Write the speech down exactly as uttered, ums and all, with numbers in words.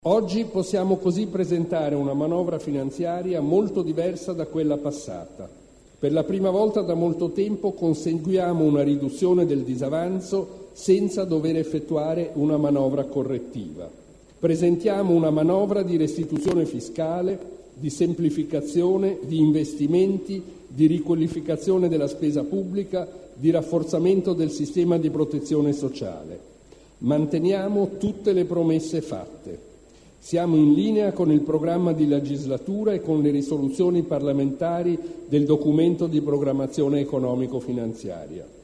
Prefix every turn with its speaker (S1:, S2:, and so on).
S1: Oggi possiamo così presentare una manovra finanziaria molto diversa da quella passata. Per la prima volta da molto tempo conseguiamo una riduzione del disavanzo senza dover effettuare una manovra correttiva. Presentiamo una manovra di restituzione fiscale, di semplificazione, di investimenti, di riqualificazione della spesa pubblica, di rafforzamento del sistema di protezione sociale. Manteniamo tutte le promesse fatte. Siamo in linea con il programma di legislatura e con le risoluzioni parlamentari del documento di programmazione economico-finanziaria.